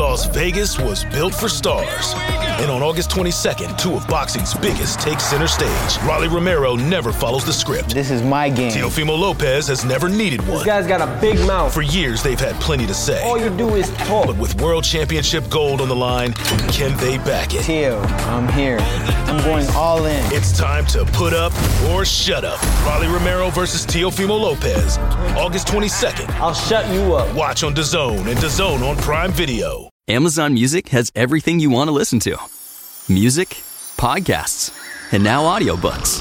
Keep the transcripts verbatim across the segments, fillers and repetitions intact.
Las Vegas was built for stars. And on August twenty-second, two of boxing's biggest take center stage. Rolly Romero never follows the script. This is my game. Teofimo Lopez has never needed one. This guy's got a big mouth. For years, they've had plenty to say. All you do is talk. But with World Championship gold on the line, can they back it? Teo, I'm here. I'm going all in. It's time to put up or shut up. Rolly Romero versus Teofimo Lopez. August twenty-second. I'll shut you up. Watch on DAZN and DAZN on Prime Video. Amazon Music has everything you want to listen to. Music, podcasts, and now audiobooks.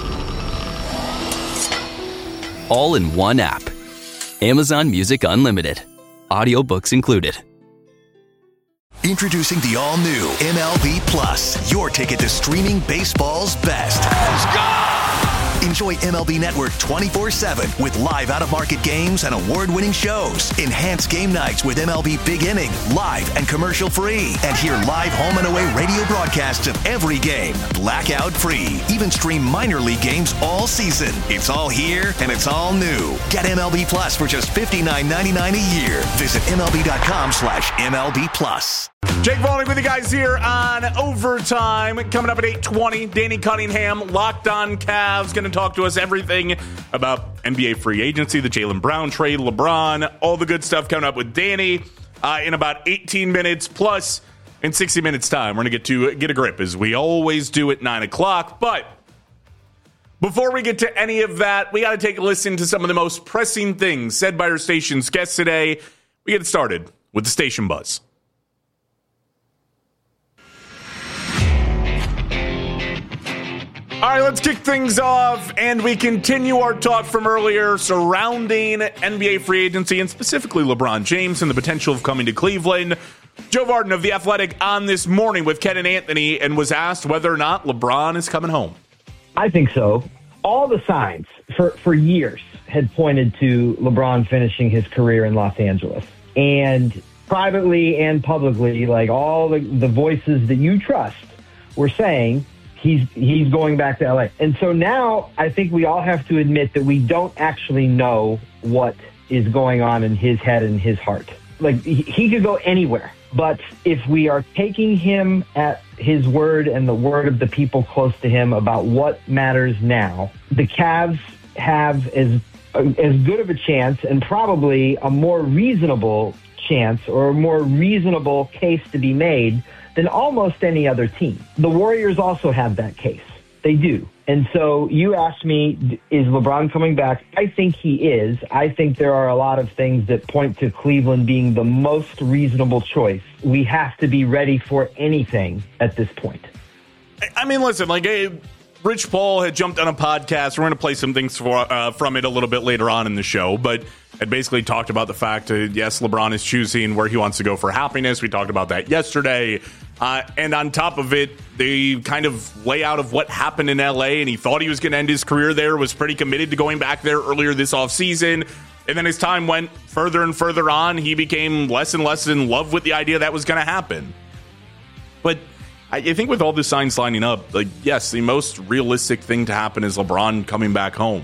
All in one app. Amazon Music Unlimited. Audiobooks included. Introducing the all-new M L B Plus, your ticket to streaming baseball's best. Let's go! Enjoy M L B Network twenty-four seven with live out-of-market games and award-winning shows. Enhanced game nights with M L B Big Inning, live and commercial-free. And hear live home and away radio broadcasts of every game, blackout-free. Even stream minor league games all season. It's all here, and it's all new. Get M L B Plus for just fifty-nine ninety-nine a year. Visit MLB.com slash MLB Plus. Jake Volnik with you guys here on Overtime. Coming up at eight twenty, Danny Cunningham, Locked On Cavs, going to talk to us everything about N B A free agency, the Jaylen Brown trade, LeBron, all the good stuff coming up with Danny uh, in about eighteen minutes. Plus, in sixty minutes time, we're going to get to get a grip, as we always do at nine o'clock. But before we get to any of that, we got to take a listen to some of the most pressing things said by our station's guests today. We get started with the station buzz. All right, let's kick things off, and we continue our talk from earlier surrounding N B A free agency, and specifically LeBron James and the potential of coming to Cleveland. Joe Vardon of The Athletic on This Morning with Ken and Anthony, and was asked whether or not LeBron is coming home. I think so. All the signs for, for years had pointed to LeBron finishing his career in Los Angeles. And privately and publicly, like all the, the voices that you trust were saying, He's he's going back to L A. And so now I think we all have to admit that we don't actually know what is going on in his head and his heart. Like, he, he could go anywhere. But if we are taking him at his word and the word of the people close to him about what matters now, the Cavs have as, as good of a chance and probably a more reasonable chance or a more reasonable case to be made than almost any other team. The Warriors also have that case. They do. And so you asked me, is LeBron coming back? I think he is. I think there are a lot of things that point to Cleveland being the most reasonable choice. We have to be ready for anything at this point. I mean, listen, like, hey, Rich Paul had jumped on a podcast. We're going to play some things for, uh, from it a little bit later on in the show, but had basically talked about the fact that, yes, LeBron is choosing where he wants to go for happiness. We talked about that yesterday. Uh, and on top of it, the kind of layout of what happened in L A, and he thought he was going to end his career there, was pretty committed to going back there earlier this offseason. And then as time went further and further on, he became less and less in love with the idea that was going to happen. But I think with all the signs lining up, like, yes, the most realistic thing to happen is LeBron coming back home.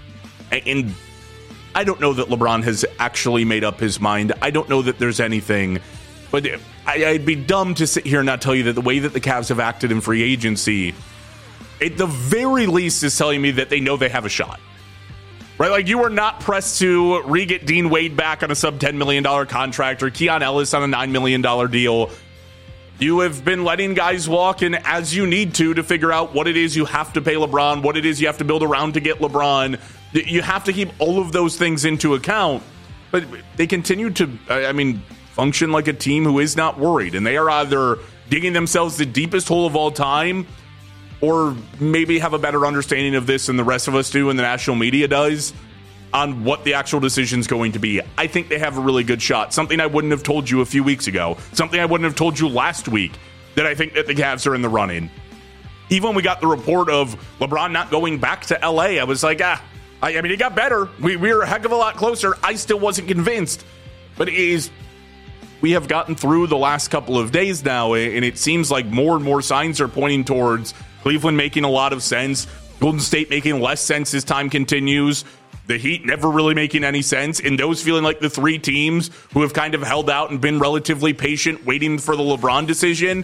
And I don't know that LeBron has actually made up his mind. I don't know that there's anything. But I'd be dumb to sit here and not tell you that the way that the Cavs have acted in free agency, at the very least, is telling me that they know they have a shot. Right? Like, you are not pressed to re-get Dean Wade back on a sub ten million dollars contract or Keon Ellis on a nine million dollars deal. You have been letting guys walk in as you need to to figure out what it is you have to pay LeBron, what it is you have to build around to get LeBron. You have to keep all of those things into account. But they continue to, I mean, function like a team who is not worried. And they are either digging themselves the deepest hole of all time, or maybe have a better understanding of this than the rest of us do and the national media does on what the actual decision is going to be. I think they have a really good shot. Something I wouldn't have told you a few weeks ago. Something I wouldn't have told you last week, that I think that the Cavs are in the running. Even when we got the report of LeBron not going back to L A, I was like, ah, I, I mean, it got better. We, we were a heck of a lot closer. I still wasn't convinced. But it is, we have gotten through the last couple of days now, and it seems like more and more signs are pointing towards Cleveland making a lot of sense, Golden State making less sense as time continues. the Heat never really making any sense, and those feeling like the three teams who have kind of held out and been relatively patient waiting for the LeBron decision,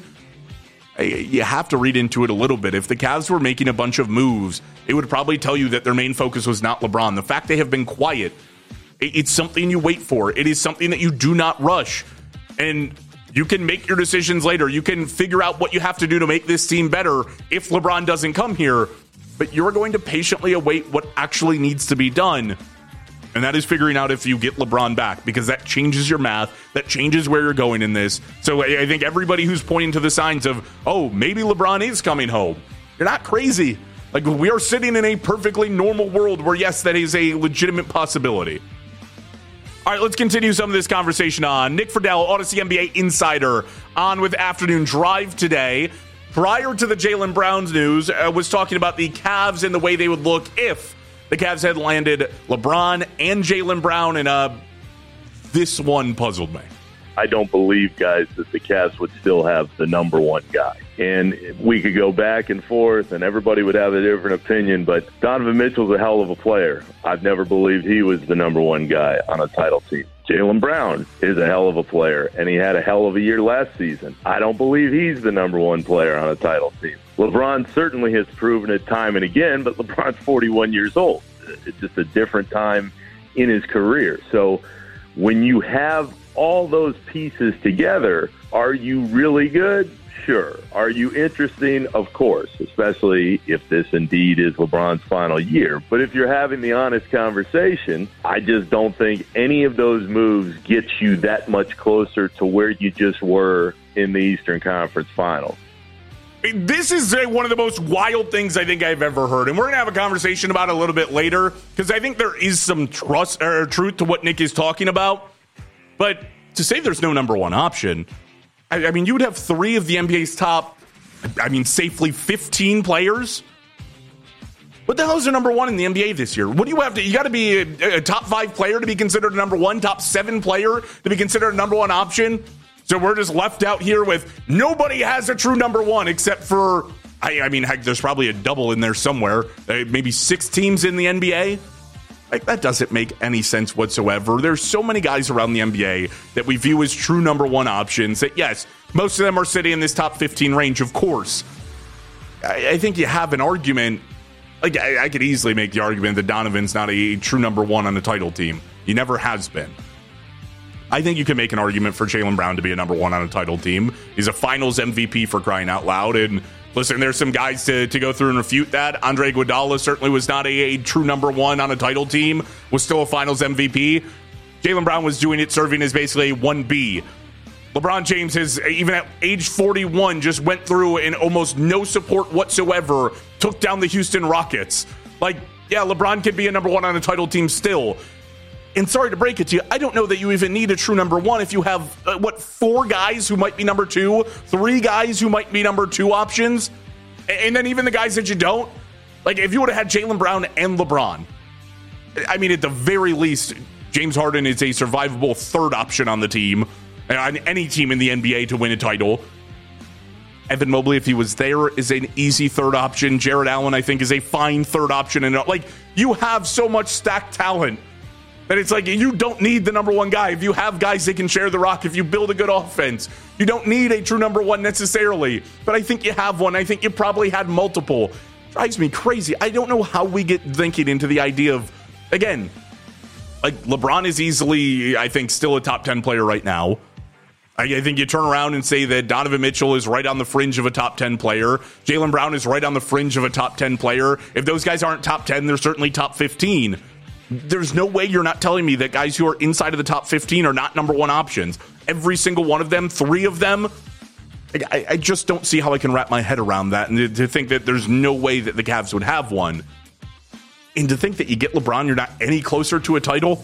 you have to read into it a little bit. If the Cavs were making a bunch of moves, it would probably tell you that their main focus was not LeBron. The fact they have been quiet, it's something you wait for. It is something that you do not rush. And you can make your decisions later. You can figure out what you have to do to make this team better if LeBron doesn't come here. But you're going to patiently await what actually needs to be done. And that is figuring out if you get LeBron back, because that changes your math. That changes where you're going in this. So I think everybody who's pointing to the signs of, oh, maybe LeBron is coming home, you're not crazy. Like, we are sitting in a perfectly normal world where, yes, that is a legitimate possibility. All right, let's continue some of this conversation on. Nick Friedel, Odyssey N B A Insider, on with Afternoon Drive today. Prior to the Jaylen Brown's news, uh, was talking about the Cavs and the way they would look if the Cavs had landed LeBron and Jaylen Brown, and uh, this one puzzled me. I don't believe, guys, that the Cavs would still have the number one guy. And we could go back and forth, and everybody would have a different opinion, but Donovan Mitchell's a hell of a player. I've never believed he was the number one guy on a title team. Jaylen Brown is a hell of a player, and he had a hell of a year last season. I don't believe he's the number one player on a title team. LeBron certainly has proven it time and again, but LeBron's forty-one years old. It's just a different time in his career. So when you have all those pieces together, are you really good? Sure. Are you interesting? Of course, especially if this indeed is LeBron's final year. But if you're having the honest conversation, I just don't think any of those moves get you that much closer to where you just were in the Eastern Conference Finals. This is one of the most wild things I think I've ever heard, and we're going to have a conversation about it a little bit later, because I think there is some trust or truth to what Nick is talking about. But to say there's no number one option, I, I mean, you would have three of the N B A's top, I mean, safely fifteen players. What the hell is the number one in the N B A this year? What do you have to, you got to be a, a top five player to be considered a number one, top seven player to be considered a number one option? So we're just left out here with nobody has a true number one except for, I, I mean, heck, there's probably a double in there somewhere. Uh, maybe six teams in the N B A. Like, that doesn't make any sense whatsoever. There's so many guys around the N B A that we view as true number one options that, yes, most of them are sitting in this top fifteen range, of course. I, I think you have an argument. Like, I, I could easily make the argument that Donovan's not a true number one on the title team. He never has been. I think you can make an argument for Jaylen Brown to be a number one on a title team. He's a finals M V P for crying out loud. And listen, there's some guys to, to go through and refute that. Andre Iguodala certainly was not a, a true number one on a title team, was still a finals M V P. Jaylen Brown was doing it, serving as basically a one B. LeBron James has, even at age forty-one, just went through and almost no support whatsoever, took down the Houston Rockets. Like, yeah, LeBron could be a number one on a title team still. And sorry to break it to you, I don't know that you even need a true number one if you have, uh, what, four guys who might be number two, three guys who might be number two options, and then even the guys that you don't. Like, if you would have had Jaylen Brown and LeBron, I mean, at the very least, James Harden is a survivable third option on the team, on any team in the N B A to win a title. Evan Mobley, if he was there, is an easy third option. Jared Allen, I think, is a fine third option. And like, you have so much stacked talent that it's like you don't need the number one guy. If you have guys that can share the rock, if you build a good offense, you don't need a true number one necessarily. But I think you have one. I think you probably had multiple. Drives me crazy. I don't know how we get thinking into the idea of, again, like LeBron is easily, I think, still a top ten player right now. I, I think you turn around and say that Donovan Mitchell is right on the fringe of a top ten player. Jaylen Brown is right on the fringe of a top ten player. If those guys aren't top ten, they're certainly top fifteen. There's no way you're not telling me that guys who are inside of the top fifteen are not number one options. Every single one of them, three of them, I, I just don't see how I can wrap my head around that. And to, to think that there's no way that the Cavs would have one. And to think that you get LeBron, you're not any closer to a title.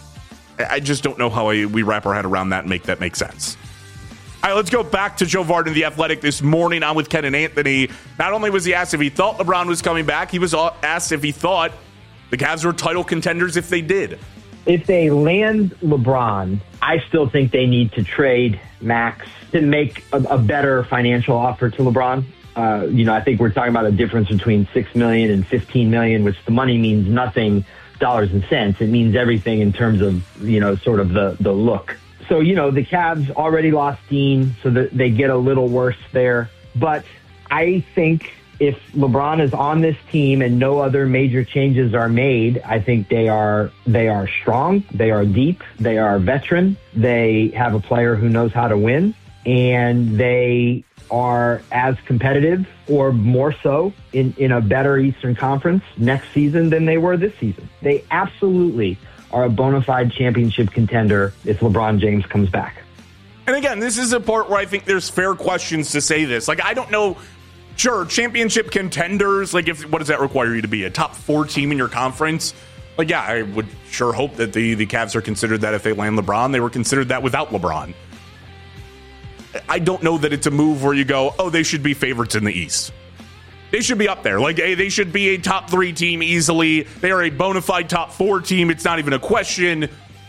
I just don't know how I, we wrap our head around that and make that make sense. All right, let's go back to Joe Vardon, The Athletic, this morning on with Ken and Anthony. Not only was he asked if he thought LeBron was coming back, he was asked if he thought the Cavs were title contenders if they did. If they land LeBron, I still think they need to trade Max to make a, a better financial offer to LeBron. Uh, you know, I think we're talking about a difference between six million dollars and fifteen million dollars, which the money means nothing dollars and cents. It means everything in terms of, you know, sort of the, the look. So, you know, the Cavs already lost Dean, so that they get a little worse there. But I think if LeBron is on this team and no other major changes are made, I think they are they are strong, they are deep, they are veteran, they have a player who knows how to win, and they are as competitive or more so in, in a better Eastern Conference next season than they were this season. They absolutely are a bona fide championship contender if LeBron James comes back. And again, this is a part where I think there's fair questions to say this. Like, I don't know, sure, championship contenders, like, if what does that require you to be? A top four team in your conference? Like, yeah, I would sure hope that the, the Cavs are considered that if they land LeBron. They were considered that without LeBron. I don't know that it's a move where you go, oh, they should be favorites in the East. They should be up there. Like, hey, they should be a top three team easily. They are a bona fide top four team. It's not even a question.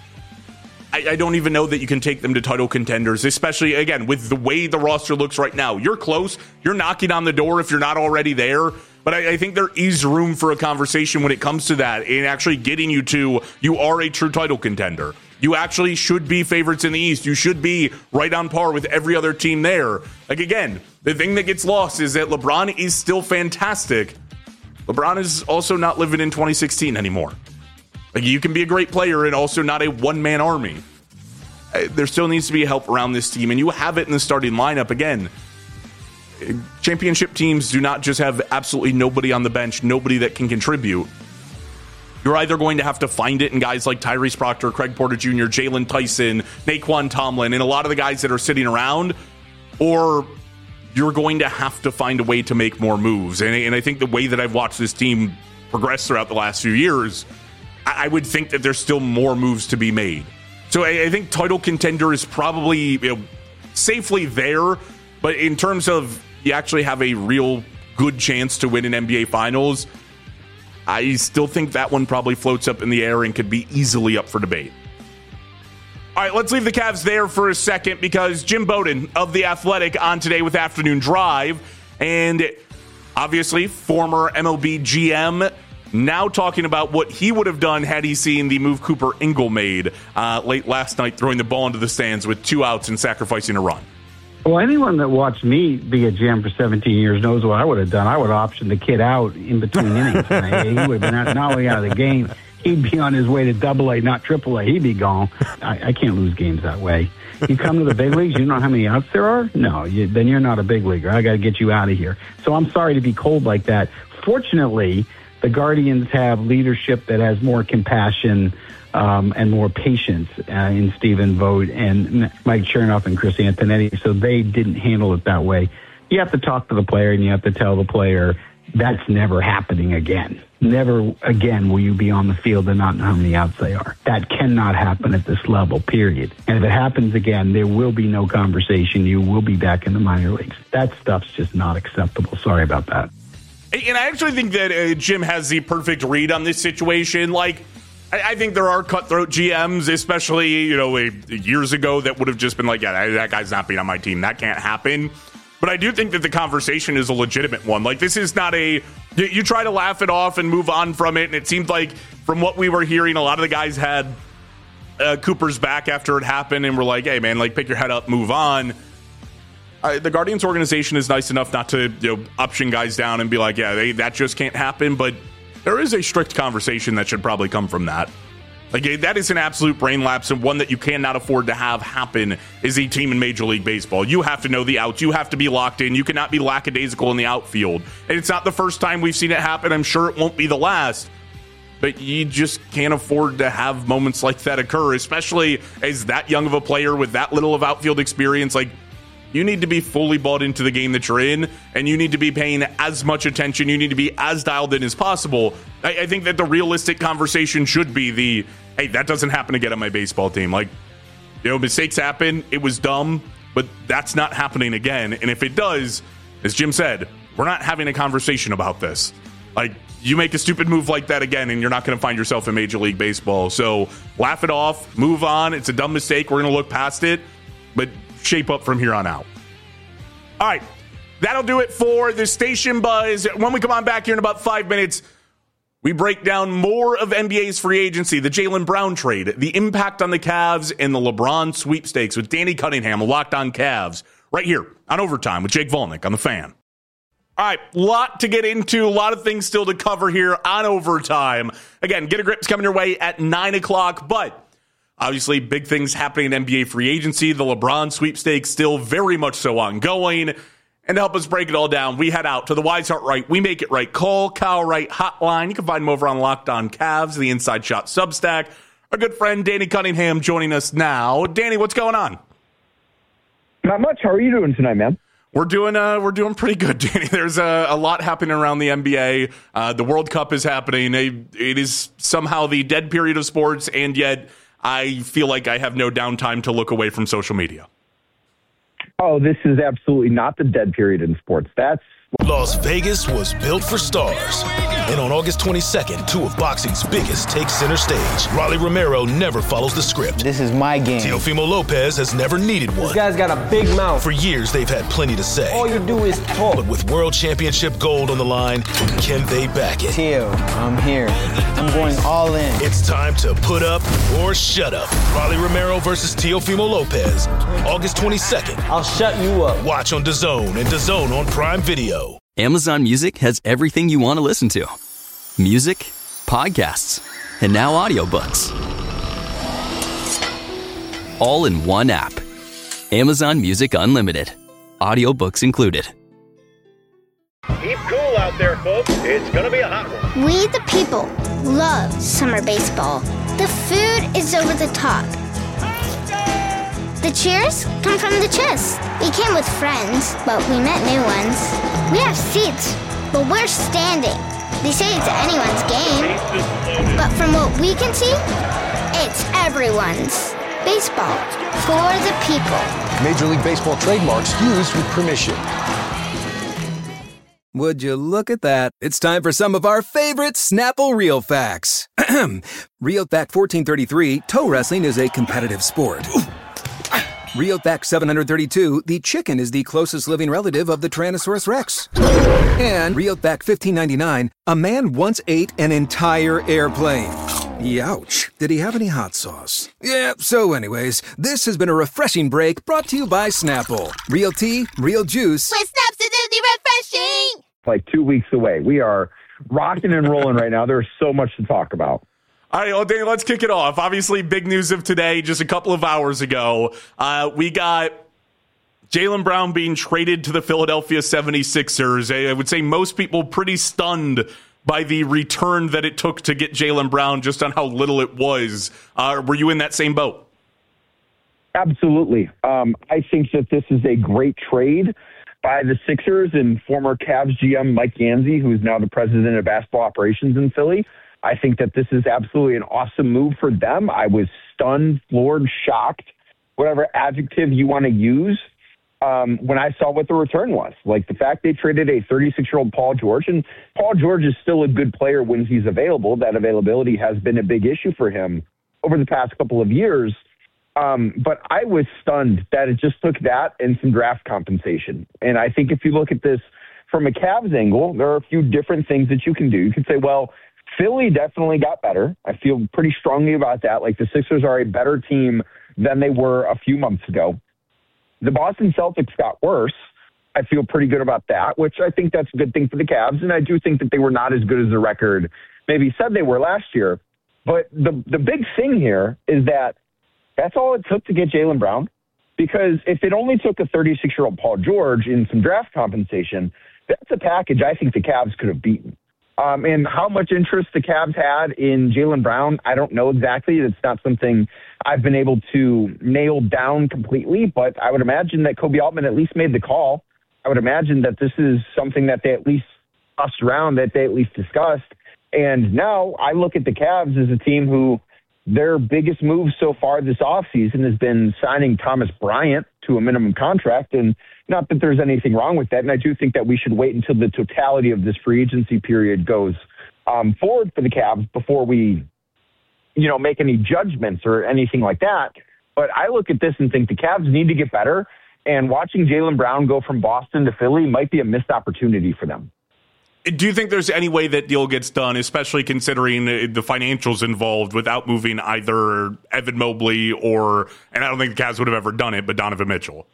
I, I don't even know that you can take them to title contenders, especially, again, with the way the roster looks right now. You're close. You're knocking on the door if you're not already there. But I, I think there is room for a conversation when it comes to that and actually getting you to, you are a true title contender. You actually should be favorites in the East. You should be right on par with every other team there. Like, again, the thing that gets lost is that LeBron is still fantastic. LeBron is also not living in twenty sixteen anymore. Like, you can be a great player and also not a one-man army. There still needs to be help around this team, and you have it in the starting lineup. Again, championship teams do not just have absolutely nobody on the bench, nobody that can contribute. You're either going to have to find it in guys like Tyrese Proctor, Craig Porter Junior, Jalen Tyson, Naquan Tomlin, and a lot of the guys that are sitting around, or you're going to have to find a way to make more moves. And, and I think the way that I've watched this team progress throughout the last few years, I, I would think that there's still more moves to be made. So I, I think title contender is probably, you know, safely there, but in terms of you actually have a real good chance to win an N B A Finals, I still think that one probably floats up in the air and could be easily up for debate. All right, let's leave the Cavs there for a second because Jim Bowden of The Athletic on today with Afternoon Drive, and obviously former M L B G M, now talking about what he would have done had he seen the move Cooper Ingle made uh, late last night, throwing the ball into the stands with two outs and sacrificing a run. Well, anyone that watched me be a G M for seventeen years knows what I would have done. I would have optioned the kid out in between innings. He would have been out, not only out of the game, he'd be on his way to double A, not triple A. He'd be gone. I, I can't lose games that way. You come to the big leagues, you know how many outs there are? No, you, then you're not a big leaguer. I got to get you out of here. So I'm sorry to be cold like that. Fortunately, the Guardians have leadership that has more compassion Um, and more patience uh, in Stephen Vogt and Mike Chernoff and Chris Antonetti, so they didn't handle it that way. You have to talk to the player, and you have to tell the player that's never happening again. Never again will you be on the field and not know how many outs they are. That cannot happen at this level, period. And if it happens again, there will be no conversation. You will be back in the minor leagues. That stuff's just not acceptable. Sorry about that. And I actually think that uh, Jim has the perfect read on this situation. Like, I think there are cutthroat G Ms, especially, you know, years ago that would have just been like, yeah, that guy's not being on my team. That can't happen. But I do think that the conversation is a legitimate one. Like, this is not a, you try to laugh it off and move on from it. And it seemed like from what we were hearing, a lot of the guys had uh, Cooper's back after it happened and were like, hey, man, like, pick your head up, move on. Uh, the Guardians organization is nice enough not to, you know, option guys down and be like, yeah, they, that just can't happen. But there is a strict conversation that should probably come from that. Like, that is an absolute brain lapse, and one that you cannot afford to have happen is a team in Major League Baseball. You have to know the outs. You have to be locked in. You cannot be lackadaisical in the outfield. And it's not the first time we've seen it happen. I'm sure it won't be the last. But you just can't afford to have moments like that occur, especially as that young of a player with that little of outfield experience. Like, you need to be fully bought into the game that you're in, and you need to be paying as much attention. You need to be as dialed in as possible. I, I think that the realistic conversation should be the, hey, that doesn't happen again on my baseball team. Like, you know, mistakes happen. It was dumb, but that's not happening again. And if it does, as Jim said, we're not having a conversation about this. Like, you make a stupid move like that again, and you're not going to find yourself in Major League Baseball. So laugh it off, move on. It's a dumb mistake. We're going to look past it, but shape up from here on out. All right, that'll do it for the Station Buzz. When we come on back here in about five minutes, We break down more of N B A's free agency, the Jaylen Brown trade, the impact on the Cavs, and the LeBron sweepstakes with Danny Cunningham, Locked On Cavs, right here on Overtime with Jake Volnick on The Fan. All right, lot to get into, a lot of things still to cover here on Overtime. Again, Get a Grip's coming your way at nine o'clock, but obviously big things happening in N B A free agency, the LeBron sweepstakes still very much so ongoing. And to help us break it all down, we head out to the Wise Heart Right, We Make It Right, Call Kyle Wright hotline. You can find him over on Locked On Cavs, the Inside Shot Substack. Our good friend Danny Cunningham joining us now. Danny, what's going on? Not much. How are you doing tonight, man? We're doing uh, we're doing pretty good, Danny. There's a, a lot happening around the N B A. Uh, the World Cup is happening. It, it is somehow the dead period of sports, and yet I feel like I have no downtime to look away from social media. Oh, this is absolutely not the dead period in sports. That's Las Vegas was built for stars. And on August twenty-second, two of boxing's biggest take center stage. Rolly Romero never follows the script. This is my game. Teofimo Lopez has never needed one. This guy's got a big mouth. For years, they've had plenty to say. All you do is talk. But with world championship gold on the line, can they back it? Teo, I'm here. I'm going all in. It's time to put up or shut up. Rolly Romero versus Teofimo Lopez. August twenty-second. I'll shut you up. Watch on DAZN and DAZN on Prime Video. Amazon Music has everything you want to listen to. Music, podcasts, and now audiobooks. All in one app. Amazon Music Unlimited. Audiobooks included. Keep cool out there, folks. It's going to be a hot one. We, the people, love summer baseball. The food is over the top. The cheers come from the chest. We came with friends, but we met new ones. We have seats, but we're standing. They say it's anyone's game, but from what we can see, it's everyone's. Baseball for the people. Major League Baseball trademarks used with permission. Would you look at that? It's time for some of our favorite Snapple Real Facts. Real Fact fourteen thirty-three, toe wrestling is a competitive sport. Real Fact seven hundred thirty-two, the chicken is the closest living relative of the Tyrannosaurus Rex. And Real Fact fifteen ninety-nine, a man once ate an entire airplane. Youch. Did he have any hot sauce? Yeah, so anyways, this has been a refreshing break brought to you by Snapple. Real tea, real juice. With Snaps, it's refreshing! like two weeks away. We are rocking and rolling right now. There's so much to talk about. All right, well, Danny, let's kick it off. Obviously, big news of today, just a couple of hours ago. Uh, we got Jaylen Brown being traded to the Philadelphia seventy-sixers. I would say most people pretty stunned by the return that it took to get Jaylen Brown, just on how little it was. Uh, were you in that same boat? Absolutely. Um, I think that this is a great trade by the Sixers and former Cavs G M Mike Yancey, who is now the president of basketball operations in Philly. I think that this is absolutely an awesome move for them. I was stunned, floored, shocked, whatever adjective you want to use, um, when I saw what the return was. Like the fact they traded a thirty-six-year-old Paul George, and Paul George is still a good player when he's available. That availability has been a big issue for him over the past couple of years. Um, but I was stunned that it just took that and some draft compensation. And I think if you look at this from a Cavs angle, there are a few different things that you can do. You could say, well, Philly definitely got better. I feel pretty strongly about that. Like the Sixers are a better team than they were a few months ago. The Boston Celtics got worse. I feel pretty good about that, which I think that's a good thing for the Cavs. And I do think that they were not as good as the record maybe said they were last year. But the the big thing here is that that's all it took to get Jaylen Brown. Because if it only took a thirty-six-year-old Paul George in some draft compensation, that's a package I think the Cavs could have beaten. Um, and how much interest the Cavs had in Jaylen Brown, I don't know exactly. It's not something I've been able to nail down completely, but I would imagine that Kobe Altman at least made the call. I would imagine that this is something that they at least tossed around, that they at least discussed. And now I look at the Cavs as a team who their biggest move so far this offseason has been signing Thomas Bryant to a minimum contract. And not that there's anything wrong with that. And I do think that we should wait until the totality of this free agency period goes um, forward for the Cavs before we, you know, make any judgments or anything like that. But I look at this and think the Cavs need to get better. And watching Jaylen Brown go from Boston to Philly might be a missed opportunity for them. Do you think there's any way that deal gets done, especially considering the financials involved, without moving either Evan Mobley or, and I don't think the Cavs would have ever done it, but Donovan Mitchell?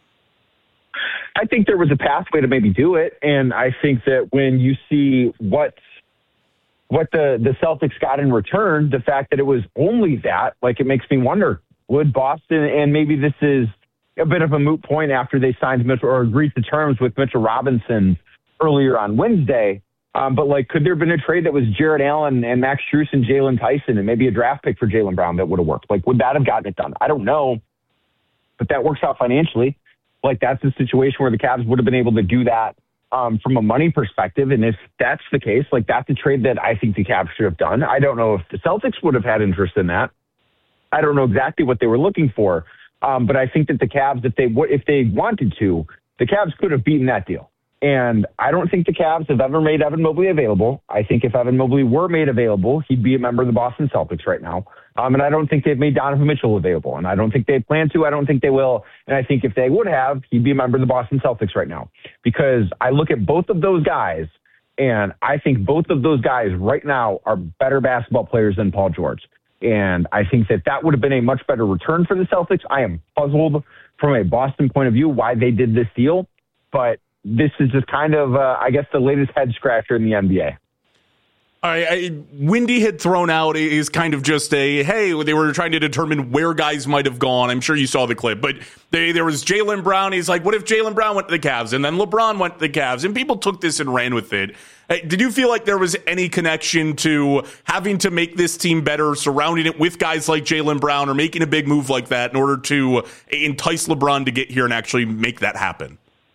I think there was a pathway to maybe do it, and I think that when you see what what the, the Celtics got in return, the fact that it was only that, like, it makes me wonder, would Boston, and maybe this is a bit of a moot point after they signed Mitchell or agreed to terms with Mitchell Robinson earlier on Wednesday, um, but, like, could there have been a trade that was Jared Allen and Max Strus and Jalen Tyson and maybe a draft pick for Jaylen Brown that would have worked? Like, would that have gotten it done? I don't know, but that works out financially. Like, that's a situation where the Cavs would have been able to do that um, from a money perspective. And if that's the case, like, that's a trade that I think the Cavs should have done. I don't know if the Celtics would have had interest in that. I don't know exactly what they were looking for. Um, but I think that the Cavs, if they w- if they wanted to, the Cavs could have beaten that deal. And I don't think the Cavs have ever made Evan Mobley available. I think if Evan Mobley were made available, he'd be a member of the Boston Celtics right now. Um, and I don't think they've made Donovan Mitchell available. And I don't think they plan to. I don't think they will. And I think if they would have, he'd be a member of the Boston Celtics right now. Because I look at both of those guys, and I think both of those guys right now are better basketball players than Paul George. And I think that that would have been a much better return for the Celtics. I am puzzled from a Boston point of view why they did this deal. But this is just kind of, uh, I guess, the latest head scratcher in the N B A. All right, I, Windy had thrown out is kind of just a, hey, they were trying to determine where guys might have gone. I'm sure you saw the clip, but they, there was Jaylen Brown. He's like, what if Jaylen Brown went to the Cavs and then LeBron went to the Cavs? And people took this and ran with it. Did you feel like there was any connection to having to make this team better, surrounding it with guys like Jaylen Brown or making a big move like that in order to entice LeBron to get here and actually make that happen?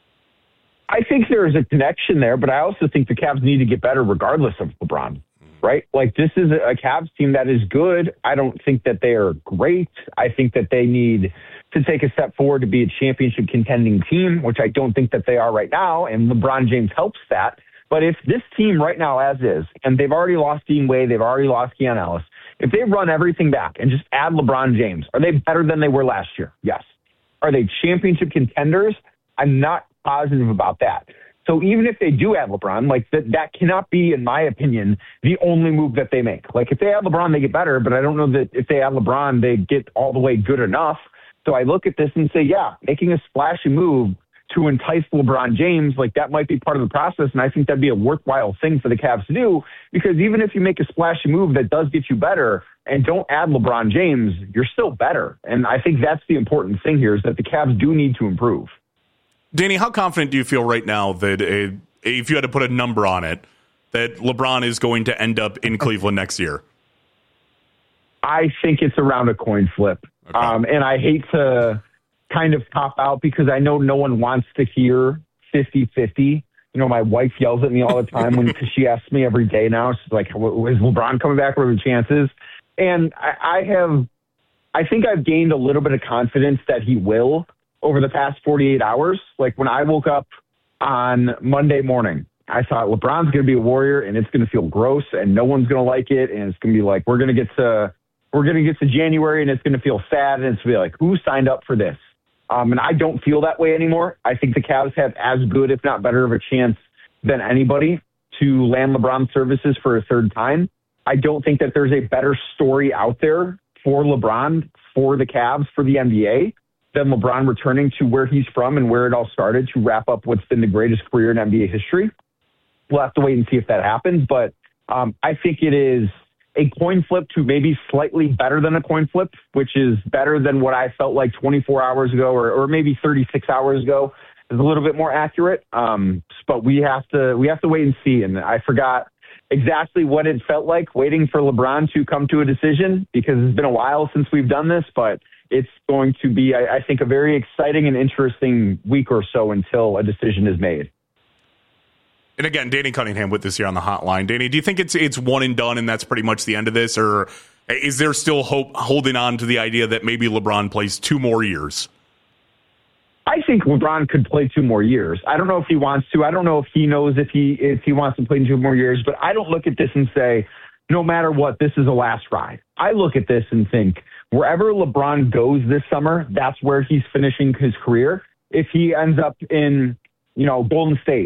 I think there is a connection there, but I also think the Cavs need to get better regardless of LeBron, right? Like, this is a Cavs team that is good. I don't think that they are great. I think that they need to take a step forward to be a championship contending team, which I don't think that they are right now, and LeBron James helps that. But if this team right now as is, and they've already lost Dean Wade, they've already lost Keon Ellis, if they run everything back and just add LeBron James, are they better than they were last year? Yes. Are they championship contenders? I'm not positive about that. So even if they do add LeBron, like that, that cannot be, in my opinion, the only move that they make. Like, if they add LeBron, they get better, but I don't know that if they add LeBron, they get all the way good enough. So I look at this and say, yeah, making a splashy move to entice LeBron James, like, that might be part of the process. And I think that'd be a worthwhile thing for the Cavs to do, because even if you make a splashy move that does get you better and don't add LeBron James, you're still better. And I think that's the important thing here, is that the Cavs do need to improve. Danny, how confident do you feel right now that uh, if you had to put a number on it, that LeBron is going to end up in Cleveland next year? I think it's around a coin flip. Okay. Um, and I hate to kind of cop out, because I know no one wants to hear fifty-fifty. You know, my wife yells at me all the time when cause she asks me every day now. She's like, is LeBron coming back? What are the chances? And I, I have, I think I've gained a little bit of confidence that he will over the past forty-eight hours. Like, when I woke up on Monday morning, I thought LeBron's going to be a Warrior, and it's going to feel gross, and no one's going to like it, and it's going to be like, we're going to get to we're going to get to January, and it's going to feel sad, and it's going to be like, who signed up for this? Um, and I don't feel that way anymore. I think the Cavs have as good, if not better, of a chance than anybody to land LeBron's services for a third time. I don't think that there's a better story out there for LeBron, for the Cavs, for the N B A, than LeBron returning to where he's from and where it all started to wrap up what's been the greatest career in N B A history. We'll have to wait and see if that happens. But um, I think it is a coin flip to maybe slightly better than a coin flip, which is better than what I felt like twenty-four hours ago, or, or maybe thirty-six hours ago. Is a little bit more accurate. Um, but we have to we have to wait and see. And I forgot exactly what it felt like waiting for LeBron to come to a decision, because it's been a while since we've done this, but it's going to be, I, I think, a very exciting and interesting week or so until a decision is made. And again, Danny Cunningham with us here on the hotline. Danny, do you think it's it's one and done and that's pretty much the end of this? Or is there still hope holding on to the idea that maybe LeBron plays two more years? I think LeBron could play two more years. I don't know if he wants to. I don't know if he knows if he if he wants to play two more years. But I don't look at this and say, no matter what, this is a last ride. I look at this and think, wherever LeBron goes this summer, that's where he's finishing his career. If he ends up in, you know, Golden State,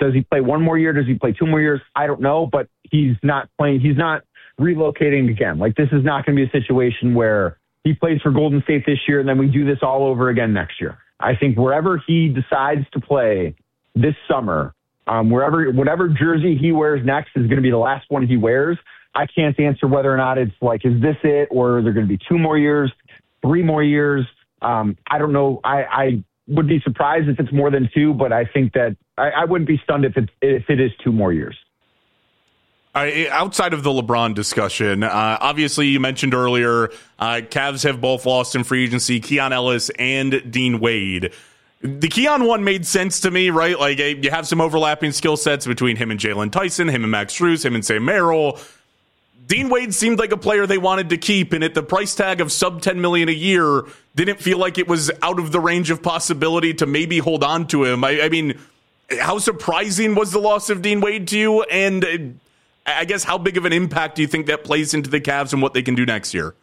Does he play one more year? Does he play two more years? I don't know, but he's not playing. He's not relocating again. Like, this is not going to be a situation where he plays for Golden State this year and then we do this all over again next year. I think wherever he decides to play this summer, um, wherever, whatever jersey he wears next is going to be the last one he wears. I can't answer whether or not it's like, is this it, or are there going to be two more years, three more years? Um, I don't know. I, I would be surprised if it's more than two, but I think that I, I wouldn't be stunned if it, if it is two more years. All right, outside of the LeBron discussion, uh, obviously you mentioned earlier, uh, Cavs have both lost in free agency, Keon Ellis and Dean Wade. The Keon one made sense to me, right? Like, you have some overlapping skill sets between him and Jalen Tyson, him and Max Strus, him and Sam Merrill. Dean Wade seemed like a player they wanted to keep, and at the price tag of sub ten million dollars a year, didn't feel like it was out of the range of possibility to maybe hold on to him. I, I mean, how surprising was the loss of Dean Wade to you? And uh, I guess how big of an impact do you think that plays into the Cavs and what they can do next year?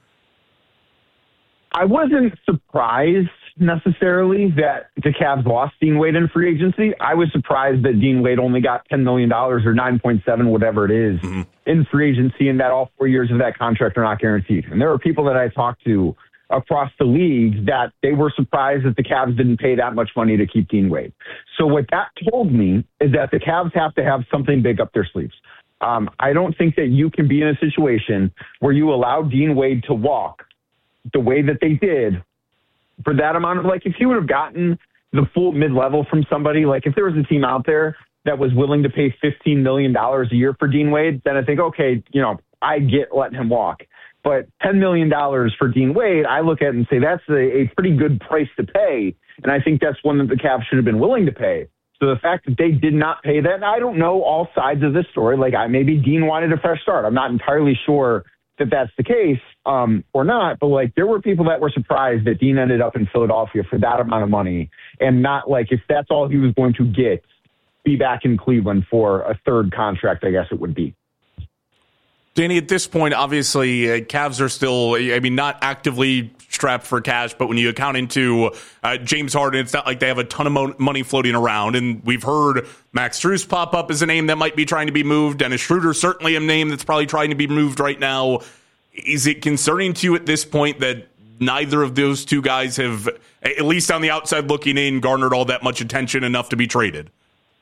I wasn't surprised necessarily that the Cavs lost Dean Wade in free agency. I was surprised that Dean Wade only got ten million dollars or nine point seven, whatever it is, mm-hmm. in free agency, and that all four years of that contract are not guaranteed. And there are people that I talked to across the league that they were surprised that the Cavs didn't pay that much money to keep Dean Wade. So what that told me is that the Cavs have to have something big up their sleeves. Um, I don't think that you can be in a situation where you allow Dean Wade to walk the way that they did for that amount of, like, if he would have gotten the full mid-level from somebody, like if there was a team out there that was willing to pay fifteen million dollars a year for Dean Wade, then I think, okay, you know, I get letting him walk. But ten million dollars for Dean Wade, I look at it and say that's a, a pretty good price to pay. And I think that's one that the Cavs should have been willing to pay. So the fact that they did not pay that, and I don't know all sides of this story. Like, I maybe Dean wanted a fresh start. I'm not entirely sure that that's the case um, or not. But, like, there were people that were surprised that Dean ended up in Philadelphia for that amount of money, and not, like, if that's all he was going to get, be back in Cleveland for a third contract, I guess it would be. Danny, at this point, obviously, uh, Cavs are still, I mean, not actively strapped for cash, but when you account into uh, James Harden, it's not like they have a ton of mo- money floating around. And we've heard Max Strus pop up as a name that might be trying to be moved. Dennis Schroeder, certainly a name that's probably trying to be moved right now. Is it concerning to you at this point that neither of those two guys have, at least on the outside looking in, garnered all that much attention enough to be traded?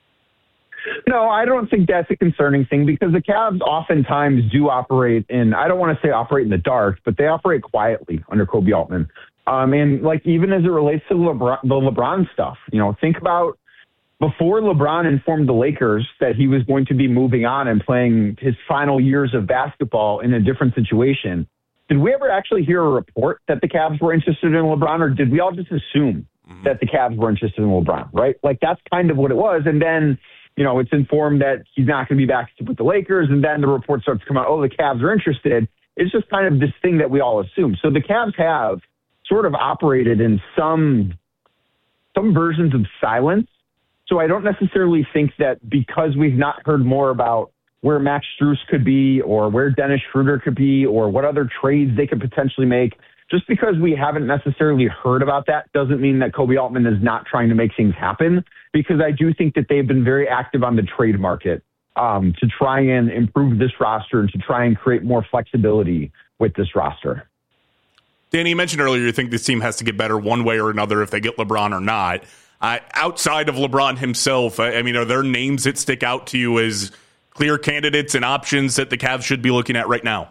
No, I don't think that's a concerning thing because the Cavs oftentimes do operate in, I don't want to say operate in the dark, but they operate quietly under Kobe Altman. Um, and like, even as it relates to LeBron, the LeBron stuff, you know, think about before LeBron informed the Lakers that he was going to be moving on and playing his final years of basketball in a different situation. Did we ever actually hear a report that the Cavs were interested in LeBron, or did we all just assume mm-hmm. that the Cavs were interested in LeBron, right? Like, that's kind of what it was. And then, you know, it's informed that he's not going to be back with the Lakers, and then the report starts to come out, oh, the Cavs are interested. It's just kind of this thing that we all assume. So the Cavs have sort of operated in some some versions of silence. So I don't necessarily think that because we've not heard more about where Max Strus could be or where Dennis Schroeder could be or what other trades they could potentially make, just because we haven't necessarily heard about that doesn't mean that Kobe Altman is not trying to make things happen, because I do think that they've been very active on the trade market um, to try and improve this roster and to try and create more flexibility with this roster. Danny, you mentioned earlier you think this team has to get better one way or another if they get LeBron or not. Uh, outside of LeBron himself, I, I mean, are there names that stick out to you as clear candidates and options that the Cavs should be looking at right now?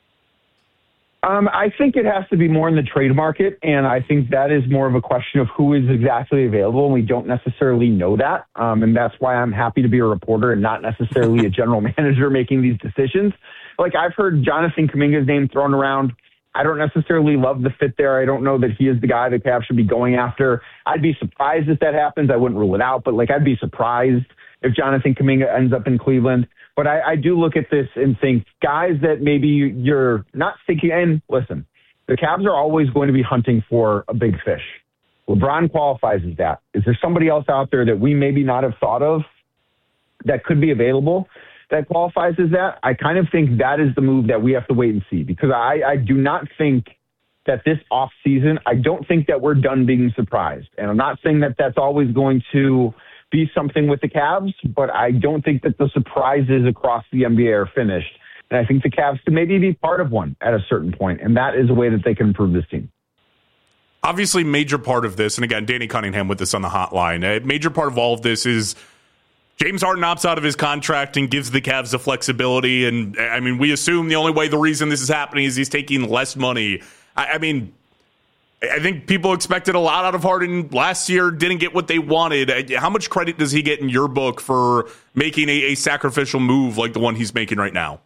Um, I think it has to be more in the trade market, and I think that is more of a question of who is exactly available, and we don't necessarily know that, um, and that's why I'm happy to be a reporter and not necessarily a general manager making these decisions. Like, I've heard Jonathan Kuminga's name thrown around. I don't necessarily love the fit there. I don't know that he is the guy the Cavs should be going after. I'd be surprised if that happens. I wouldn't rule it out, but, like, I'd be surprised if Jonathan Kuminga ends up in Cleveland. But I, I do look at this and think guys that maybe you're not thinking, and listen, the Cavs are always going to be hunting for a big fish. LeBron qualifies as that. Is there somebody else out there that we maybe not have thought of that could be available that qualifies as that? I kind of think that is the move that we have to wait and see, because I, I do not think that this offseason, I don't think that we're done being surprised. And I'm not saying that that's always going to be something with the Cavs, but I don't think that the surprises across the N B A are finished. And I think the Cavs can maybe be part of one at a certain point, and that is a way that they can improve this team. Obviously, major part of this, and again, Danny Cunningham with this on the hotline, a major part of all of this is James Harden opts out of his contract and gives the Cavs the flexibility. And, I mean, we assume the only way, the reason this is happening is he's taking less money. I, I mean, I think people expected a lot out of Harden last year, didn't get what they wanted. How much credit does he get in your book for making a, a sacrificial move like the one he's making right now?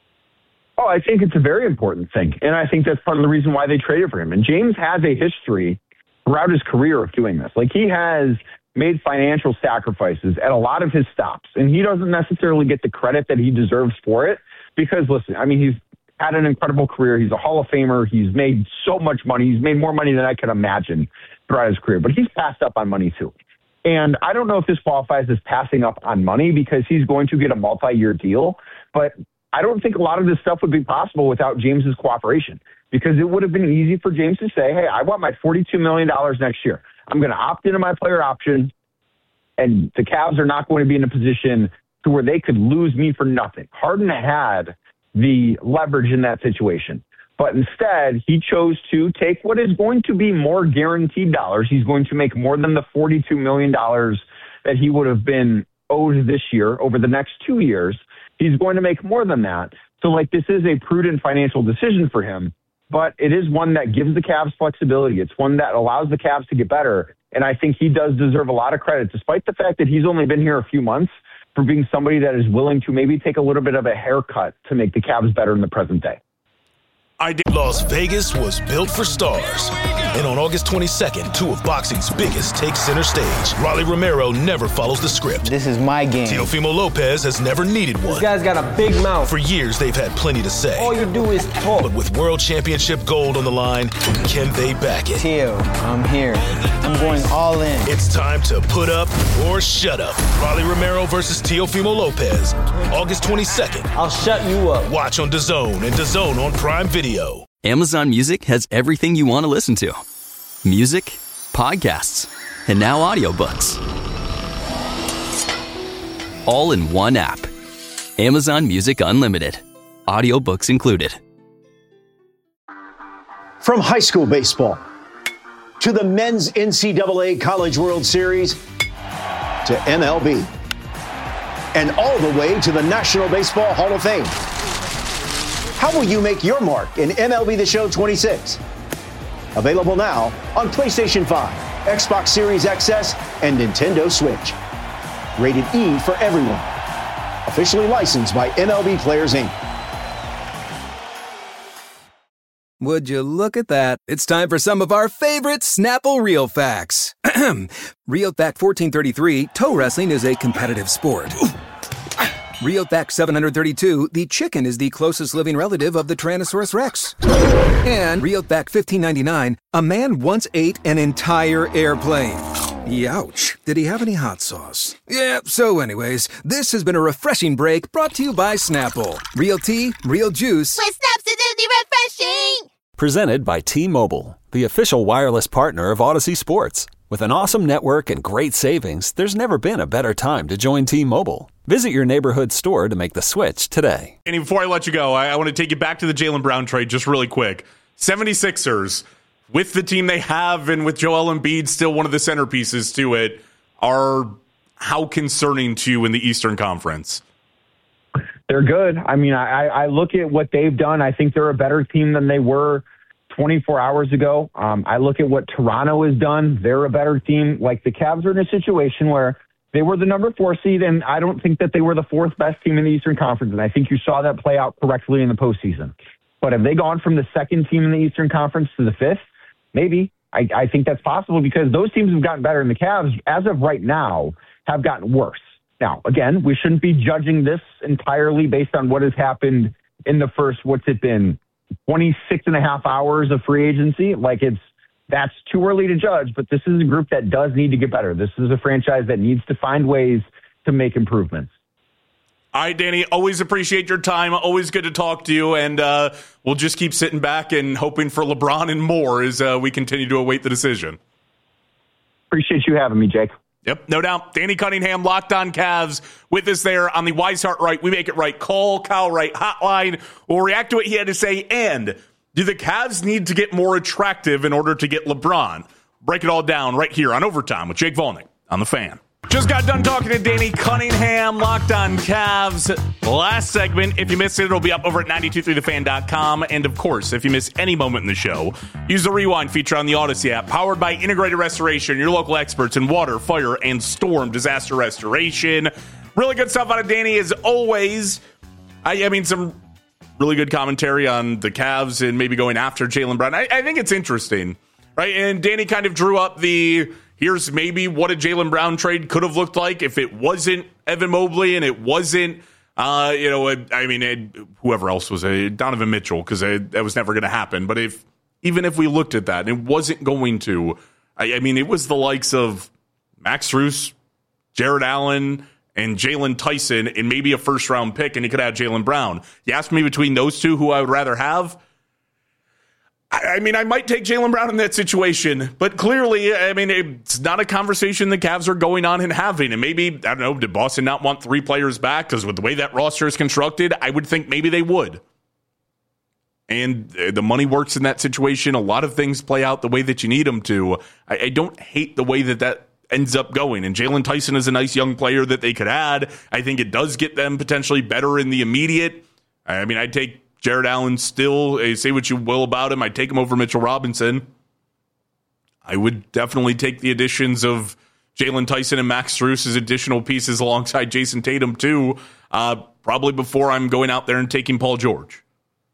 Oh, I think it's a very important thing. And I think that's part of the reason why they traded for him. And James has a history throughout his career of doing this. Like, he has made financial sacrifices at a lot of his stops. And he doesn't necessarily get the credit that he deserves for it because, listen, I mean, he's had an incredible career. He's a Hall of Famer. He's made so much money. He's made more money than I could imagine throughout his career. But he's passed up on money, too. And I don't know if this qualifies as passing up on money because he's going to get a multi-year deal. But I don't think a lot of this stuff would be possible without James's cooperation, because it would have been easy for James to say, hey, I want my forty-two million dollars next year. I'm going to opt into my player option, and the Cavs are not going to be in a position to where they could lose me for nothing. Harden had the leverage in that situation, but instead he chose to take what is going to be more guaranteed dollars. He's going to make more than the forty-two million dollars that he would have been owed this year over the next two years. He's going to make more than that. So, like, this is a prudent financial decision for him, but it is one that gives the Cavs flexibility. It's one that allows the Cavs to get better. And I think he does deserve a lot of credit, despite the fact that he's only been here a few months, for being somebody that is willing to maybe take a little bit of a haircut to make the Cavs better in the present day. I did. Las Vegas was built for stars. And on August twenty-second, two of boxing's biggest take center stage. Rolly Romero never follows the script. This is my game. Teofimo Lopez has never needed one. This guy's got a big mouth. For years, they've had plenty to say. All you do is talk. But with world championship gold on the line, can they back it? Teo, I'm here. I'm going all in. It's time to put up or shut up. Rolly Romero versus Teofimo Lopez. August twenty-second. I'll shut you up. Watch on DAZN and DAZN on Prime Video. Amazon Music has everything you want to listen to. Music, podcasts, and now audiobooks. All in one app. Amazon Music Unlimited. Audiobooks included. From high school baseball to the men's N C double A College World Series to M L B and all the way to the National Baseball Hall of Fame. How will you make your mark in M L B The Show twenty-six? Available now on PlayStation five, Xbox Series X S, and Nintendo Switch. Rated E for everyone. Officially licensed by M L B Players, Incorporated. Would you look at that? It's time for some of our favorite Snapple Real Facts. Real Fact fourteen thirty-three, toe wrestling is a competitive sport. Real Fact seven hundred thirty-two, the chicken is the closest living relative of the Tyrannosaurus Rex. And Real Fact fifteen ninety-nine, a man once ate an entire airplane. Youch. Did he have any hot sauce? Yeah, so anyways, this has been a refreshing break brought to you by Snapple. Real tea, real juice. With Snaps, it's refreshing! Presented by T-Mobile, the official wireless partner of Odyssey Sports. With an awesome network and great savings, there's never been a better time to join T-Mobile. Visit your neighborhood store to make the switch today. And before I let you go, I, I want to take you back to the Jaylen Brown trade just really quick. seventy-sixers, with the team they have and with Joel Embiid still one of the centerpieces to it, are how concerning to you in the Eastern Conference? They're good. I mean, I, I look at what they've done. I think they're a better team than they were twenty-four hours ago. Um, I look at what Toronto has done. They're a better team. Like, the Cavs are in a situation where they were the number four seed, and I don't think that they were the fourth best team in the Eastern Conference, and I think you saw that play out correctly in the postseason. But have they gone from the second team in the Eastern Conference to the fifth? Maybe. I, I think that's possible because those teams have gotten better, and the Cavs, as of right now, have gotten worse. Now, again, we shouldn't be judging this entirely based on what has happened in the first, what's it been, twenty-six and a half hours of free agency. Like, it's, that's too early to judge, but this is a group that does need to get better. This is a franchise that needs to find ways to make improvements. All right, Danny, always appreciate your time. Always good to talk to you, and uh, we'll just keep sitting back and hoping for LeBron and more as uh, we continue to await the decision. Appreciate you having me, Jake. Yep, no doubt. Danny Cunningham, Locked On Cavs, with us there on the Wise Heart Right, We Make It Right, call Kyle Wright hotline. We'll react to what he had to say. And do the Cavs need to get more attractive in order to get LeBron? Break it all down right here on Overtime with Jake Volnick on The Fan. Just got done talking to Danny Cunningham, Locked On Cavs. Last segment, if you missed it, it'll be up over at nine two three the fan dot com. And of course, if you miss any moment in the show, use the Rewind feature on the Odyssey app, powered by Integrated Restoration, your local experts in water, fire, and storm disaster restoration. Really good stuff out of Danny as always. I, I mean, some really good commentary on the Cavs and maybe going after Jaylen Brown. I, I think it's interesting, right? And Danny kind of drew up the... Here's maybe what a Jaylen Brown trade could have looked like if it wasn't Evan Mobley and it wasn't, uh, you know, I mean, it, whoever else was a Donovan Mitchell, because that was never going to happen. But if even if we looked at that and it wasn't going to, I, I mean, it was the likes of Max Strus, Jared Allen, and Jalen Tyson, and maybe a first round pick, and you could have Jaylen Brown. You ask me between those two who I would rather have. I mean, I might take Jaylen Brown in that situation, but clearly, I mean, it's not a conversation the Cavs are going on and having. And maybe, I don't know, did Boston not want three players back? Because with the way that roster is constructed, I would think maybe they would. And the money works in that situation. A lot of things play out the way that you need them to. I, I don't hate the way that that ends up going. And Jalen Tyson is a nice young player that they could add. I think it does get them potentially better in the immediate. I mean, I'd take Jared Allen still, uh, say what you will about him. I'd take him over Mitchell Robinson. I would definitely take the additions of Jalen Tyson and Max Strus as additional pieces alongside Jason Tatum, too, uh, probably before I'm going out there and taking Paul George.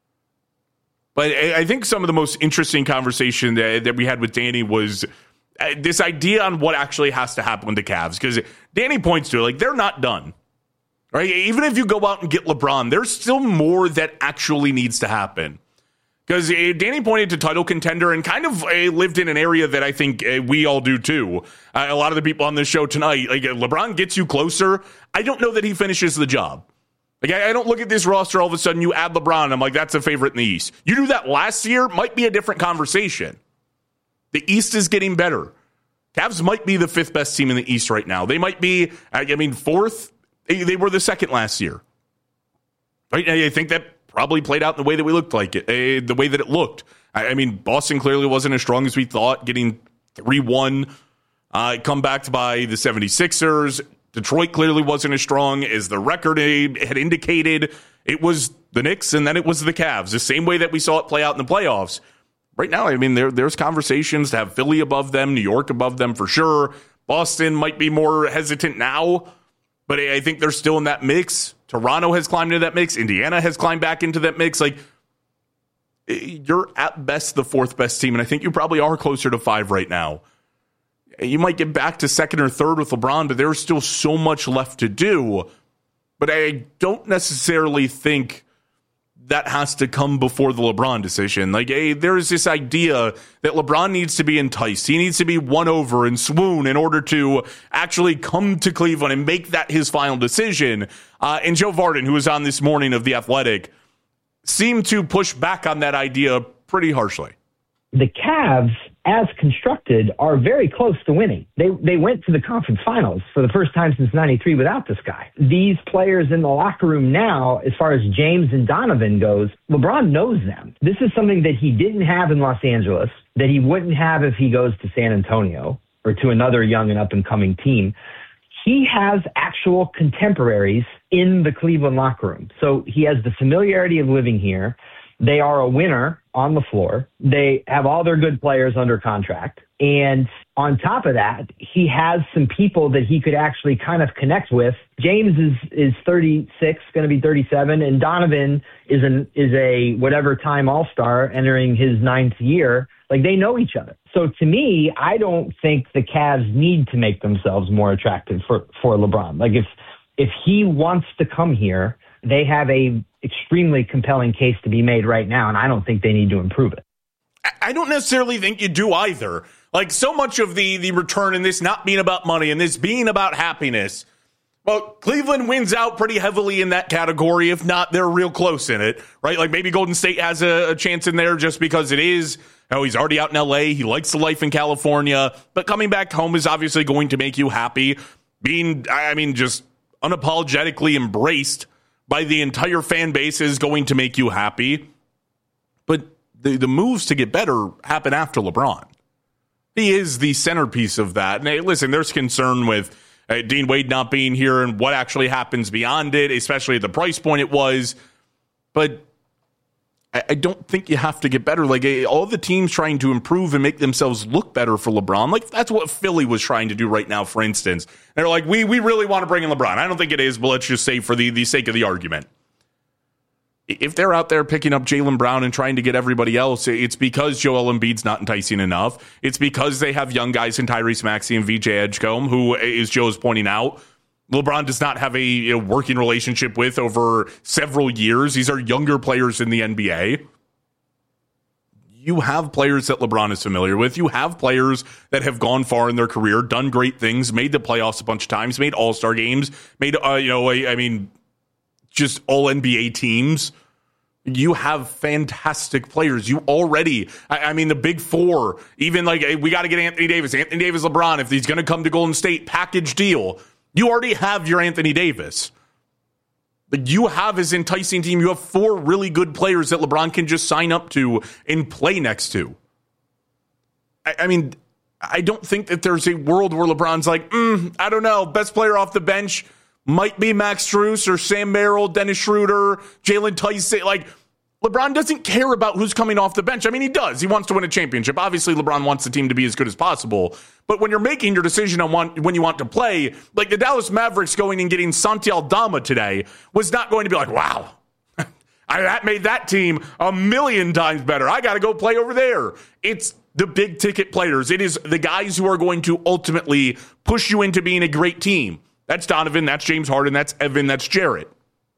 But I, I think some of the most interesting conversation that, that we had with Danny was uh, this idea on what actually has to happen with the Cavs. Because Danny points to it, like, they're not done. Right? Even if you go out and get LeBron, there's still more that actually needs to happen. Because uh, Danny pointed to title contender and kind of uh, lived in an area that I think uh, we all do too. Uh, a lot of the people on this show tonight, like uh, LeBron gets you closer. I don't know that he finishes the job. Like I, I don't look at this roster, all of a sudden you add LeBron, and I'm like, that's a favorite in the East. You do that last year, might be a different conversation. The East is getting better. Cavs might be the fifth best team in the East right now. They might be, I mean, fourth. They were the second last year. Right? I think that probably played out in the way that we looked like it, the way that it looked. I mean, Boston clearly wasn't as strong as we thought, getting three one, uh, come back by the seventy-sixers. Detroit clearly wasn't as strong as the record had indicated. It was the Knicks, and then it was the Cavs, the same way that we saw it play out in the playoffs. Right now, I mean, there, there's conversations to have Philly above them, New York above them for sure. Boston might be more hesitant now. But I think they're still in that mix. Toronto has climbed into that mix. Indiana has climbed back into that mix. Like, you're at best the fourth best team, and I think you probably are closer to five right now. You might get back to second or third with LeBron, but there's still so much left to do. But I don't necessarily think that has to come before the LeBron decision. Like, hey, there's this idea that LeBron needs to be enticed. He needs to be won over and swoon in order to actually come to Cleveland and make that his final decision. Uh, and Joe Vardon, who was on this morning of The Athletic, seemed to push back on that idea pretty harshly. The Cavs, as constructed, are very close to winning. They they went to the conference finals for the first time since ninety-three without this guy. These players in the locker room now, as far as James and Donovan goes, LeBron knows them. This is something that he didn't have in Los Angeles, that he wouldn't have if he goes to San Antonio or to another young and up-and-coming team. He has actual contemporaries in the Cleveland locker room. So he has the familiarity of living here. They are a winner on the floor. They have all their good players under contract. And on top of that, he has some people that he could actually kind of connect with. James is, is thirty-six, going to be thirty-seven, and Donovan is an is a whatever time all-star entering his ninth year. Like, they know each other. So to me, I don't think the Cavs need to make themselves more attractive for, for LeBron. Like, if if he wants to come here, they have a extremely compelling case to be made right now, and I don't think they need to improve it. I don't necessarily think you do either. Like, so much of the the return in this not being about money and this being about happiness, Well, Cleveland wins out pretty heavily in that category. If not, they're real close in it, right? Like maybe Golden State has a, a chance in there just because it is. Oh, he's already out in L A. He likes the life in California. But coming back home is obviously going to make you happy. Being, I mean, just unapologetically embraced by the entire fan base is going to make you happy. But the, the moves to get better happen after LeBron. He is the centerpiece of that. And hey, listen, there's concern with uh, Dean Wade not being here and what actually happens beyond it, especially at the price point it was. But I, I don't think you have to get better. Like all the teams trying to improve and make themselves look better for LeBron. Like that's what Philly was trying to do right now, for instance. They're like, we we really want to bring in LeBron. I don't think it is, but let's just say for the, the sake of the argument. If they're out there picking up Jaylen Brown and trying to get everybody else, it's because Joel Embiid's not enticing enough. It's because they have young guys in Tyrese Maxey and V J Edgecombe, who, as Joe's pointing out, LeBron does not have a you know, working relationship with over several years. These are younger players in the N B A. You have players that LeBron is familiar with. You have players that have gone far in their career, done great things, made the playoffs a bunch of times, made all-star games, made, uh, you know, I, I mean... just all N B A teams. You have fantastic players. You already, I, I mean, the big four, even like, hey, we got to get Anthony Davis. Anthony Davis, LeBron, if he's going to come to Golden State, package deal. You already have your Anthony Davis. But you have his enticing team. You have four really good players that LeBron can just sign up to and play next to. I, I mean, I don't think that there's a world where LeBron's like, mm, I don't know, best player off the bench might be Max Strus or Sam Merrill, Dennis Schroeder, Jalen Tyson. Like, LeBron doesn't care about who's coming off the bench. I mean, he does. He wants to win a championship. Obviously, LeBron wants the team to be as good as possible. But when you're making your decision on one, when you want to play, like the Dallas Mavericks going and getting Santi Aldama today was not going to be like, wow, I that made that team a million times better. I got to go play over there. It's the big ticket players. It is the guys who are going to ultimately push you into being a great team. That's Donovan, that's James Harden, that's Evan, that's Jarrett.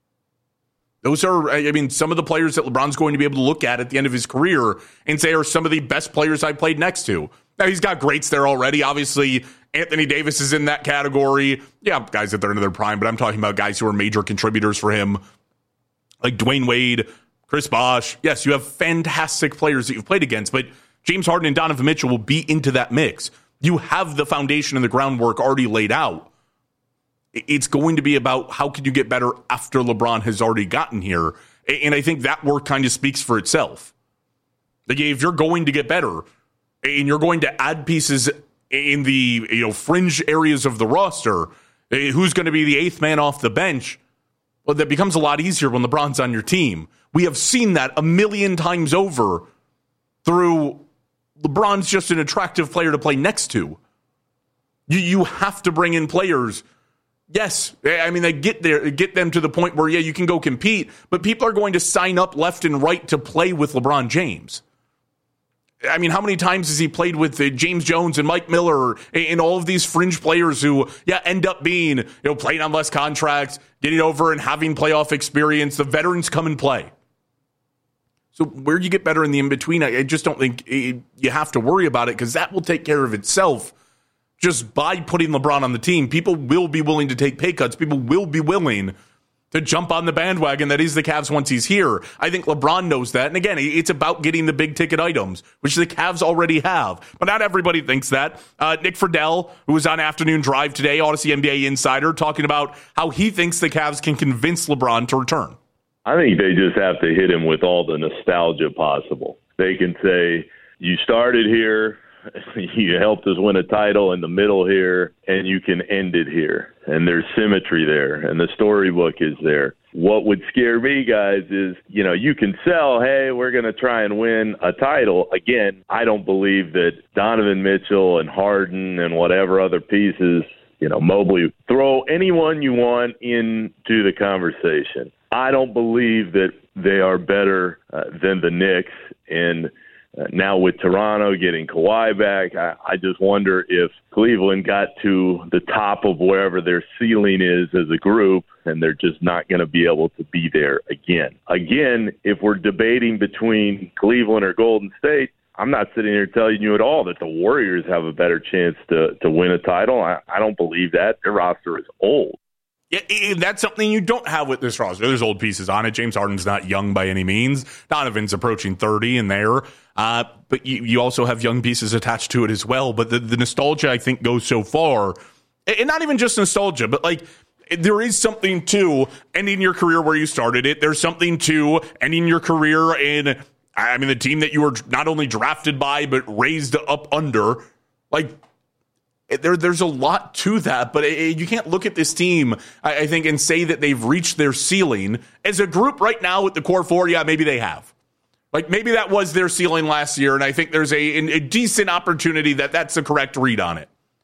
Those are, I mean, some of the players that LeBron's going to be able to look at at the end of his career and say are some of the best players I played next to. Now, he's got greats there already. Obviously, Anthony Davis is in that category. Yeah, guys that they're into their prime, but I'm talking about guys who are major contributors for him, like Dwayne Wade, Chris Bosh. Yes, you have fantastic players that you've played against, but James Harden and Donovan Mitchell will be into that mix. You have the foundation and the groundwork already laid out. It's going to be about how can you get better after LeBron has already gotten here. And I think that work kind of speaks for itself. Like if you're going to get better and you're going to add pieces in the you know fringe areas of the roster, who's going to be the eighth man off the bench? Well, that becomes a lot easier when LeBron's on your team. We have seen that a million times over through LeBron's just an attractive player to play next to. You you have to bring in players. Yes, I mean, they get there, get them to the point where, yeah, you can go compete, but people are going to sign up left and right to play with LeBron James. I mean, how many times has he played with uh, James Jones and Mike Miller and all of these fringe players who, yeah, end up being, you know, playing on less contracts, getting over and having playoff experience. The veterans come and play. So where you get better in the in-between, I, I just don't think it, you have to worry about it because that will take care of itself. Just by putting LeBron on the team, people will be willing to take pay cuts. People will be willing to jump on the bandwagon that is the Cavs once he's here. I think LeBron knows that. And again, it's about getting the big ticket items, which the Cavs already have. But not everybody thinks that. Uh, Nick Friedel, who was on Afternoon Drive today, Odyssey N B A Insider, talking about how he thinks the Cavs can convince LeBron to return. I think they just have to hit him with all the nostalgia possible. They can say, you started here. You helped us win a title in the middle here, and you can end it here. And there's symmetry there, and the storybook is there. What would scare me, guys, is, you know, you can sell, hey, we're going to try and win a title. Again, I don't believe that Donovan Mitchell and Harden and whatever other pieces, you know, Mobley, throw anyone you want into the conversation. I don't believe that they are better uh, than the Knicks, and Uh, now with Toronto getting Kawhi back, I, I just wonder if Cleveland got to the top of wherever their ceiling is as a group, and they're just not going to be able to be there again. Again, if we're debating between Cleveland or Golden State, I'm not sitting here telling you at all that the Warriors have a better chance to, to win a title. I, I don't believe that. Their roster is old. Yeah, and that's something you don't have with this roster. There's old pieces on it. James Harden's not young by any means. Donovan's approaching thirty in there. Uh, but you, you also have young pieces attached to it as well. But the, the nostalgia, I think, goes so far. And not even just nostalgia, but like there is something to ending your career where you started it. There's something to ending your career in, I mean, the team that you were not only drafted by, but raised up under. Like, There, there's a lot to that, but it, you can't look at this team, I, I think, and say that they've reached their ceiling. As a group right now with the core four, yeah, maybe they have. Like, maybe that was their ceiling last year, and I think there's a, a decent opportunity that that's the correct read on it.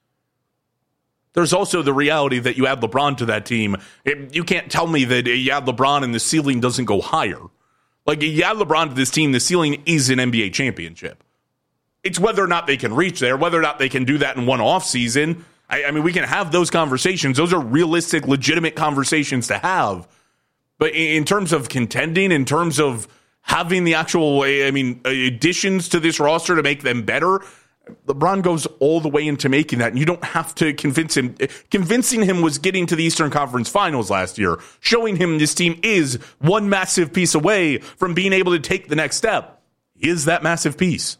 There's also the reality that you add LeBron to that team. It, you can't tell me that you add LeBron and the ceiling doesn't go higher. Like, you add LeBron to this team, the ceiling is an N B A championship. It's whether or not they can reach there, whether or not they can do that in one off season. I, I mean, we can have those conversations. Those are realistic, legitimate conversations to have. But in, in terms of contending, in terms of having the actual, I mean, additions to this roster to make them better, LeBron goes all the way into making that. And you don't have to convince him. Convincing him was getting to the Eastern Conference Finals last year, showing him this team is one massive piece away from being able to take the next step. He is that massive piece.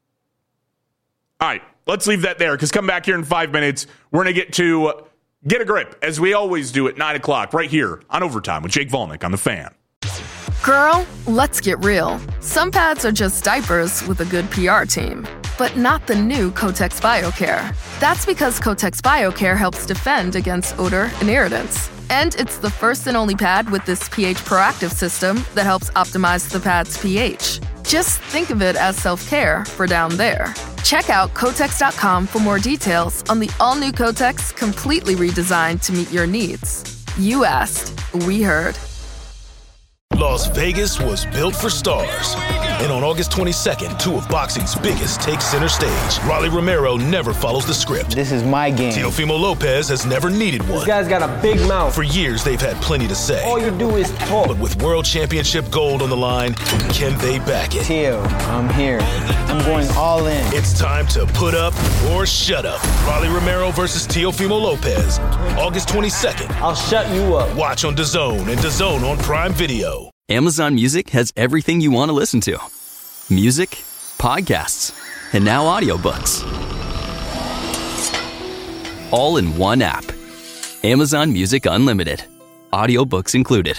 All right, let's leave that there because come back here in five minutes. We're going to get to Get a Grip, as we always do at nine o'clock, right here on Overtime with Jake Volnick on The Fan. Girl, let's get real. Some pads are just diapers with a good P R team, but not the new Kotex BioCare. That's because Kotex BioCare helps defend against odor and irritants. And it's the first and only pad with this pH proactive system that helps optimize the pad's pH. Just think of it as self-care for down there. Check out Kotex dot com for more details on the all-new Kotex, completely redesigned to meet your needs. You asked, we heard. Las Vegas was built for stars. And on August twenty-second, two of boxing's biggest take center stage. Rolly Romero never follows the script. This is my game. Teofimo Lopez has never needed one. This guy's got a big mouth. For years, they've had plenty to say. All you do is talk. But with world championship gold on the line, can they back it? Teo, I'm here. I'm going all in. It's time to put up or shut up. Rolly Romero versus Teofimo Lopez. August twenty-second. I'll shut you up. Watch on DAZN and DAZN on Prime Video. Amazon Music has everything you want to listen to. Music, podcasts, and now audiobooks. All in one app. Amazon Music Unlimited. Audiobooks included.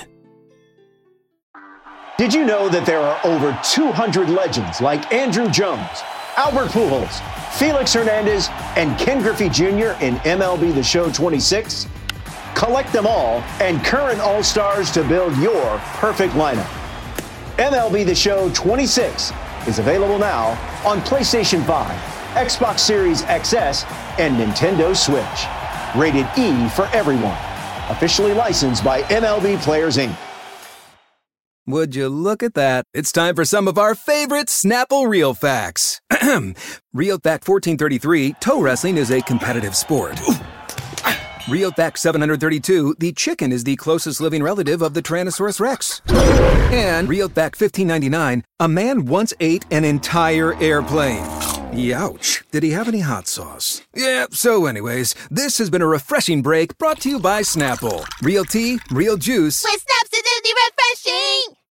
Did you know that there are over two hundred legends like Andrew Jones, Albert Pujols, Felix Hernandez, and Ken Griffey Junior in M L B The Show twenty-six? Collect them all and current All-Stars to build your perfect lineup. M L B The Show twenty-six is available now on PlayStation five, Xbox Series X S, and Nintendo Switch. Rated E for everyone. Officially licensed by M L B Players, Incorporated. Would you look at that? It's time for some of our favorite Snapple Real Facts. Real Fact fourteen thirty-three, toe wrestling is a competitive sport. Real Fact seven hundred thirty-two, the chicken is the closest living relative of the Tyrannosaurus Rex. And Real Fact fifteen ninety-nine, a man once ate an entire airplane. Youch. Did he have any hot sauce? Yeah, so anyways, this has been a refreshing break brought to you by Snapple. Real tea, real juice. With Snap's acidity refreshing!